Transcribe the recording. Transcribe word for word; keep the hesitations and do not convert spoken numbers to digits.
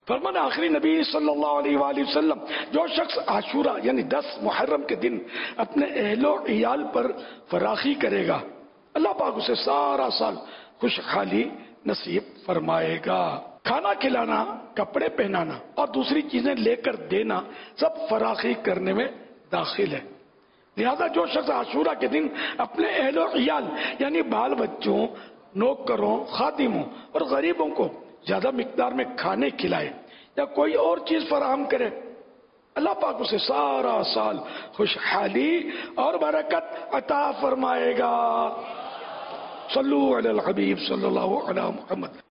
फरमान आखिरी नबी सल्लल्लाहु अलैहि वसल्लम, जो शख्स आशूरा यानी दस मुहर्रम के दिन अपने अहलो इयाल पर फराखी करेगा, अल्लाह पाक उसे सारा साल खुशहाली नसीब फरमाएगा। खाना खिलाना, कपड़े पहनाना और दूसरी चीजें लेकर देना सब फराखी करने में दाखिल है। लिहाजा जो शख्स आशूरा के दिन अपने अहलो इयाल यानी बाल बच्चों, नौकरों, खादिमों और गरीबों को ज्यादा मिकदार में खाने खिलाए या कोई और चीज फराहम करे, अल्लाह पाक उसे सारा साल खुशहाली और बरकत अता फरमाएगा। सल्लु अलल हबीब सल्लल्लाहु अलैहि मुहम्मद।